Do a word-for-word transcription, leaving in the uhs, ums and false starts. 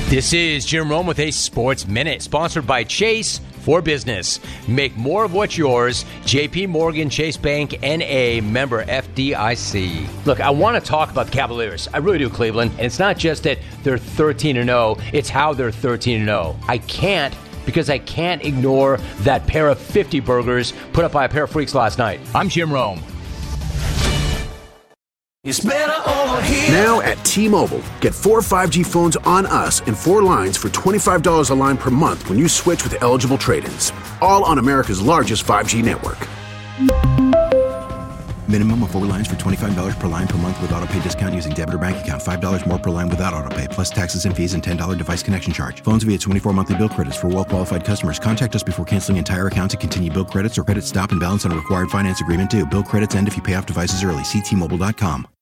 This is Jim Rome with a Sports Minute, sponsored by Chase for Business. Make more of what's yours. J P Morgan Chase Bank N A, member F D I C. Look, I want to talk about the Cavaliers. I really do, Cleveland. And it's not just that they're thirteen and oh, it's how they're thirteen and oh. I can't because I can't ignore that pair of fifty burgers put up by a pair of freaks last night. I'm Jim Rome. It's better over here. Now at T-Mobile, get four five G phones on us and four lines for twenty-five dollars a line per month when you switch with eligible trade-ins. All on America's largest five G network. Minimum of four lines for twenty-five dollars per line per month with auto pay discount using debit or bank account. five dollars more per line without auto pay, plus taxes and fees and ten dollars device connection charge. Phones via twenty-four monthly bill credits for well-qualified customers. Contact us before canceling entire account to continue bill credits or credit stop and balance on a required finance agreement due. Bill credits end if you pay off devices early. See T Mobile dot com.